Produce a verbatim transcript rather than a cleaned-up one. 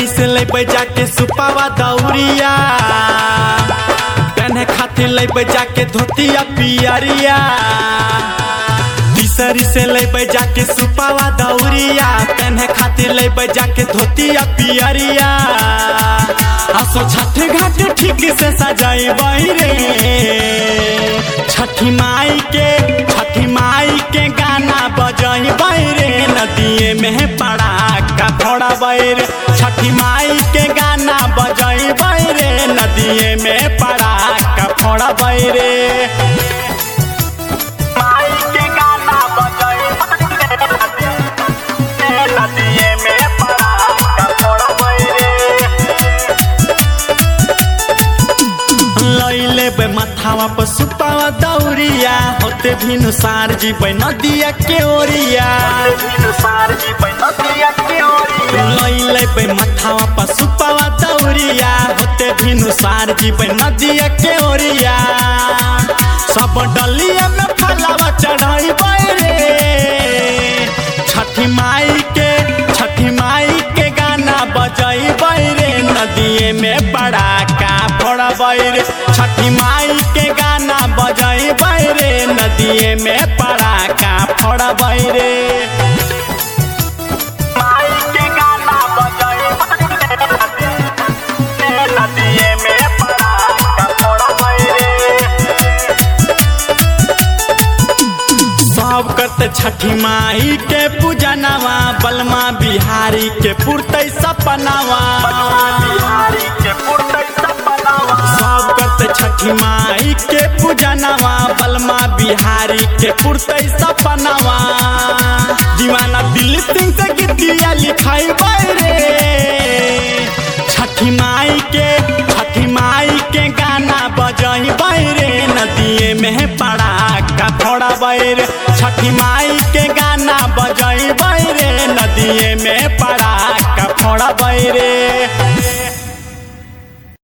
तीसरी से लेबे जाके सुपावा दौरिया, पहने खातिर लेबे जाके धोतिया पियरिया। तीसरी से लेबे जाके सुपावा दौरिया, पहने खातिर लेबे जाके धोतिया पियरिया। आसो छठ घाट ठीक से सजाई रे, छठी माई के छठी माई के गाना बजाई रे, नदिए में पड़ाका फोड़ाबै रे। छठी माई के गाना बजाई रे, नदिए में पड़ाका फोड़ाबै रे। लेबे मथावा पर सुपावा दौरिया, होते भिनु सार जीबै नदिया के ओरिया। लेबे मथावा पर सुपावा दौरिया, होते भिनु सार जीबै नदिया के ओरिया। सब डलिया में फलावा चढ़ाई रे, छठी माई के छठी माई के गाना बजाई रे, नदिए में पड़ाका फोड़बै रे। छठी माई के गाना बजाई रे, नदिए में पड़ाका फोड़बै रे। सब करते छठी माई के पूजनवा, बलमा बिहारी के पुरतै सपनावा। सब करते छठी माई के पूजनवा, बलमा बिहारी के पुरतै सपनावा। दीवाना दिल सिंह से गीतिया लिखाई रे, छठी माई के छठी माई के गाना बजाई रे, नदिए में पड़ाका फोड़बै रे। छठी माई के गाना बजाई रे, नदिए में पड़ाका फोड़बै रे।